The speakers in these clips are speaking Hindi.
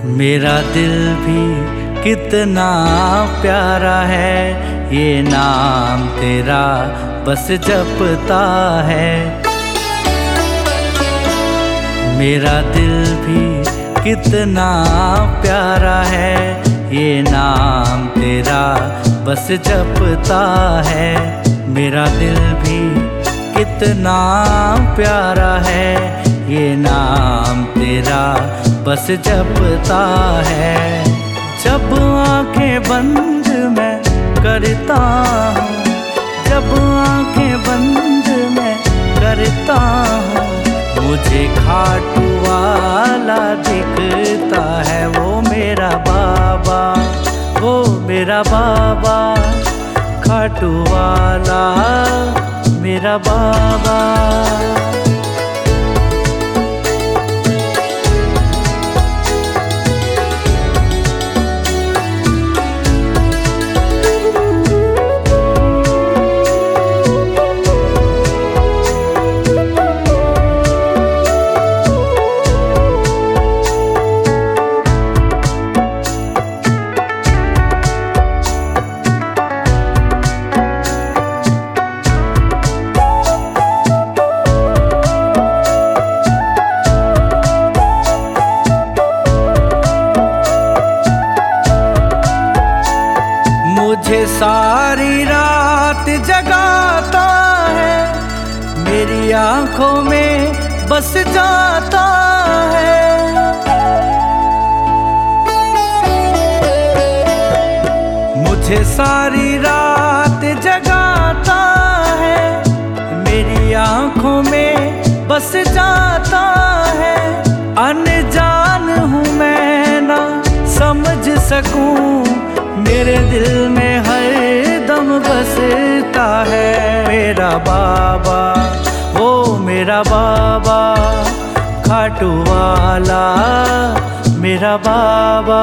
मेरा दिल भी कितना प्यारा है, ये नाम तेरा बस जपता है। मेरा दिल भी कितना प्यारा है, ये नाम तेरा बस जपता है। मेरा दिल भी कितना प्यारा है, ये नाम तेरा बस जपता है। जब आंखें बंद मैं करता हूँ, जब आंखें बंद मैं करता हूँ, मुझे खाटू वाला दिखता है। वो मेरा बाबा, वो मेरा बाबा, खाटू वाला मेरा बाबा। मुझे सारी रात जगाता है, मेरी आंखों में बस जाता है। मुझे सारी रात जगाता है, मेरी आंखों में बस जाता है। अनजान हूँ मैं ना समझ सकूं, मेरे दिल में हर दम बसता है। मेरा बाबा, वो मेरा बाबा, खाटू वाला मेरा बाबा।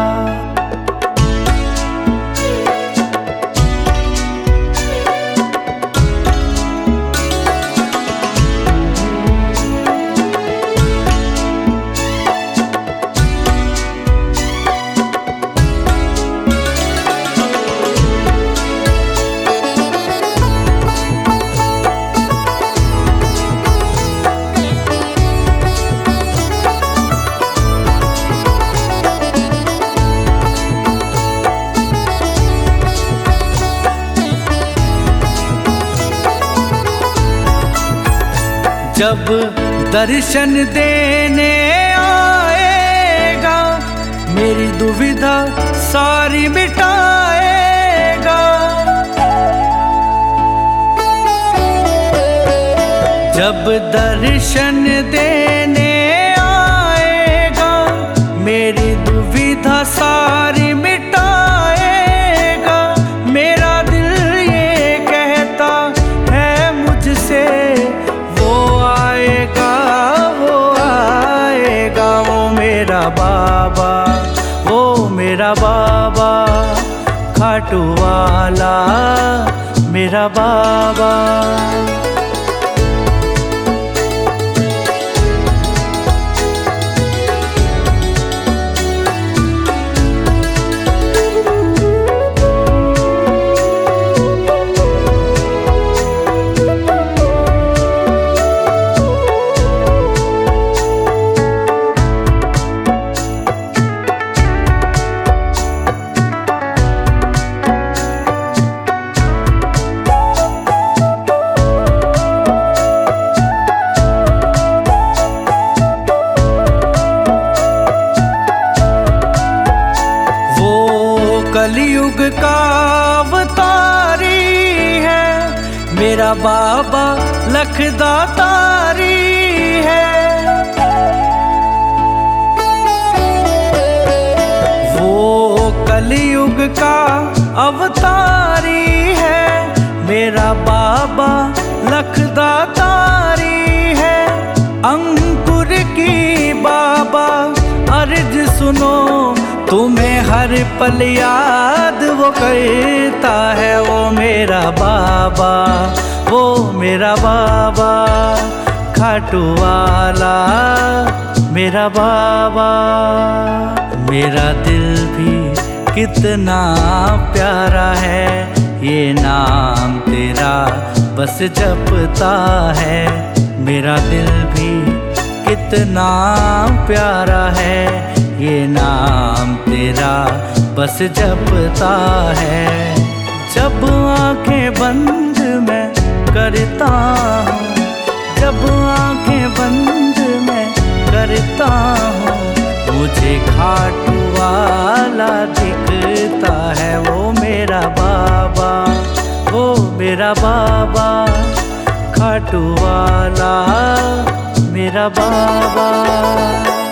जब दर्शन देने आएगा, मेरी दुविधा सारी मिटाएगा। जब दर्शन देने आएगा, मेरी दुविधा सारी मिटाएगा। मेरा दिल ये कहता है मुझसे, मेरा बाबा, वो मेरा बाबा, खाटू वाला मेरा बाबा। कलयुग का अवतारी है, मेरा बाबा लखदातारी है। वो कलयुग का अवतारी है, मेरा बाबा लखदातारी है। अंकुर की बाबा अर्ज सुनो, तुम्हें हर पल याद वो करता है। वो मेरा बाबा, वो मेरा बाबा, खाटू वाला मेरा बाबा। मेरा दिल भी कितना प्यारा है, ये नाम तेरा बस जपता है। मेरा दिल भी कितना प्यारा है, ये नाम तेरा बस जपता है। जब आंखें बंद मैं करता हूँ, जब आंखें बंद मैं करता हूँ, मुझे खाटू वाला दिखता है। वो मेरा बाबा, वो मेरा बाबा, खाटू वाला मेरा बाबा।